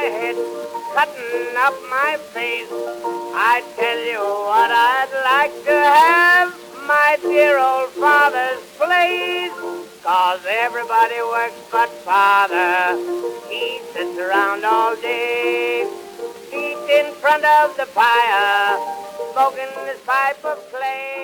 head, cutting up my face. I tell you what I'd like to have, my dear old father's place. 'Cause everybody works but father. He sits around all day, feet in front of the fire, smoking his pipe of clay.